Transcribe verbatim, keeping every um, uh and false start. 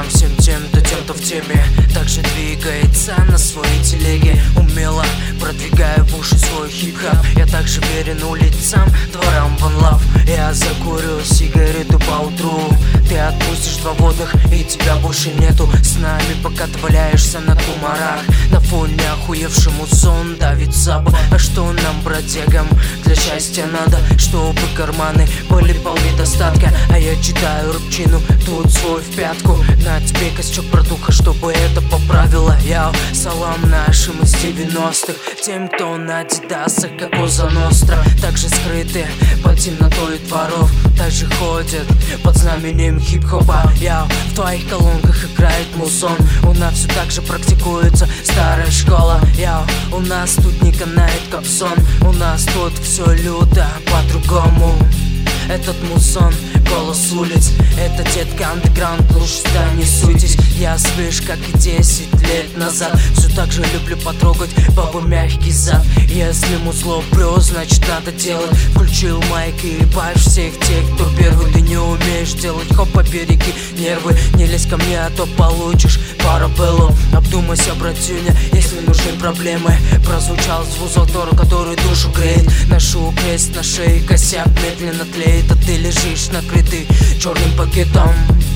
вам всем тем-то, тем-то в теме также двигается на своей телеге, умело продвигая в уши свой хип-хоп. Я также верен улицам, дворам One Love. Я закурю сигарету поутру, ты отпустишь два водных и тебя больше нету. С нами пока ты валяешься на кумарах, на фоне охуевшему сон давит саба. А что нам, бродягам, для счастья надо? Чтобы карманы были полны достатка. А я читаю рыбчину, тут свой в пятку. На тебе косячок братуха, чтобы это поправило. Я салам нашим из девяностых, тем, кто на адидасах, как Коза Ностра. Также скрыты под темнотой дворов, также ходят под знаменем хип-хопа. Я в твоих колонках играет музон, у нас все так же практикуется старая школа. Я у нас тут не канает капсон, у нас тут все люто по-другому. Этот мусон, голос улиц, это детка андеграунд, лучше сюда не суйтесь. Я свеж, как и десять лет назад, все так же люблю потрогать бабу мягкий зад. Если музло брёс, значит надо делать. Включил майк и ебашь всех тех, кто первый. Ты не умеешь делать, хоп, побереги нервы. Не лезь ко мне, а то получишь парабеллу. Обдумайся, братюня, если нужны проблемы. Прозвучал звук Золотора, который душу греет. Ношу крест на шее, косяк медленно тлеет, а ты лежишь накрытый черным пакетом.